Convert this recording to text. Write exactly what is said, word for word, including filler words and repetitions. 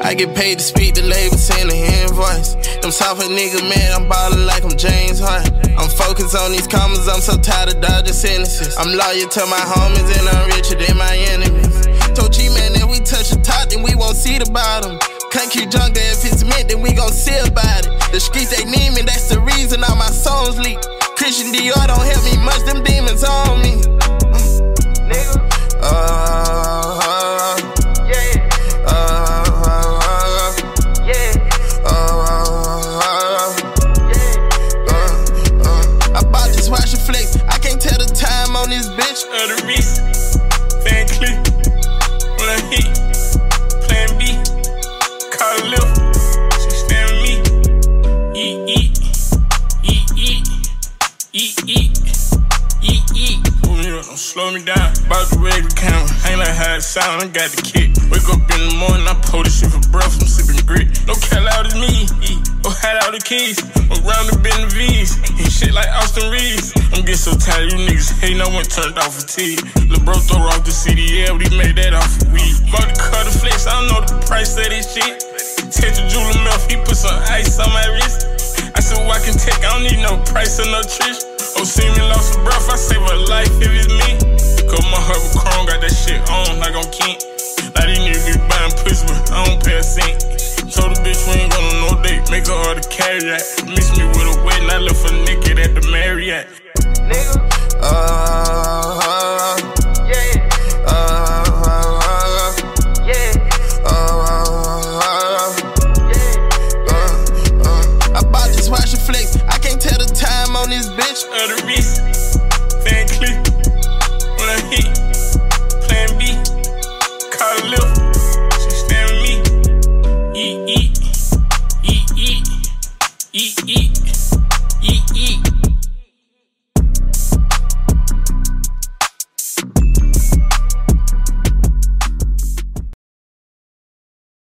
I get paid to speak, the label send an invoice. Them software nigga, man, I'm ballin' like I'm James Harden. I'm focused on these commas, I'm so tired of dodging sentences. I'm loyal to my homies and I'm richer than my enemies. Told G-Man that we touch the top, then we won't see the bottom. Can't keep junk there, if it's meant, then we gon' see about it. The streets, they need me, that's the reason all my songs leak. Christian Dior don't help me much, them demons on me. Nigga. Uh, uh, yeah. Uh, uh, yeah. Uh, uh, yeah. Uh, uh. I bought this watch and flex. I can't tell the time on this bitch. Uh, the Reese, Van Cleef, when I hit, Plan B, call a lift. She stand with me. Eat, eat, eat, eat, eat, eat, eat, eat. Don't slow me down, bout the regular camera. Ain't like how it sound, I got the kick. Wake up in the morning, I pull this shit for breath, I'm sipping grit. No cat out is me, no hat out the keys. I'm round the bend the V's, and shit like Austin Reeves. I'm getting so tired of you niggas hating, I went turned off for T. Lil' bro throw off the C D L, but he made that off of weed. Bought the cutter flex, I don't know the price of this shit. Tetra Jeweler Mouth, he put some ice on my wrist. I said, well, I can take, I don't need no price or no trish. Oh, see me lost a breath, I save her life if it's me. Cause my heart with chrome, got that shit on like I'm Kent. Like these niggas be buying pussy, but I don't pay a cent. Told the bitch we ain't going on no date, make her hard to carry that. Miss me with a wedding, I left her naked at the Marriott. Nigga. Uh, uh, yeah. Uh, uh, yeah. Uh, uh, yeah. Uh, uh. I bought this watch and flex, I can't tell the time on this bitch. Uh, the Reese.